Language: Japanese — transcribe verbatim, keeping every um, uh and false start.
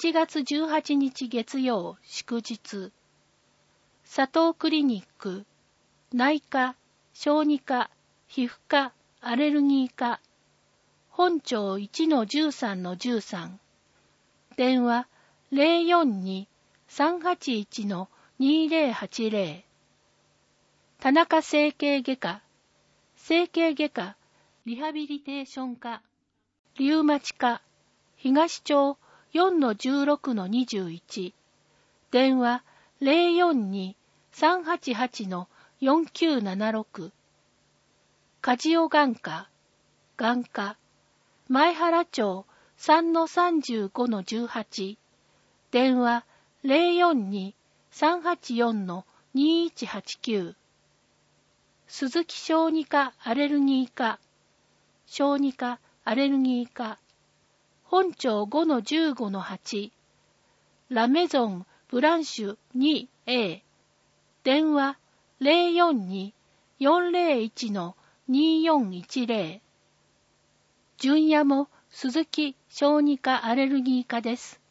ちがつじゅうはちにち月曜祝日。佐藤クリニック、内科、小児科、皮膚科、アレルギー科。本庁 いちのじゅうさんのじゅうさん。電話 ゼロよんに さんはちいち にゼロはちゼロ。田中整形外科、整形外科、リハビリテーション科、リウマチ科、東町 よんのじゅうろくのにじゅういち。電話 ゼロよんに さんはちはち よんきゅうななろく。カジオ眼科、眼科、前原町 さんのさんじゅうごのじゅうはち。電話 ゼロよんに さんはちよん にいちはちきゅう。鈴木小児科アレルギー科、小児科アレルギー科、本庁 ごのじゅうごのはち。ラメゾンブランシュ にエー。電話 ゼロよんに よんゼロいち によんいちゼロ。純也も鈴木小児科アレルギー科です。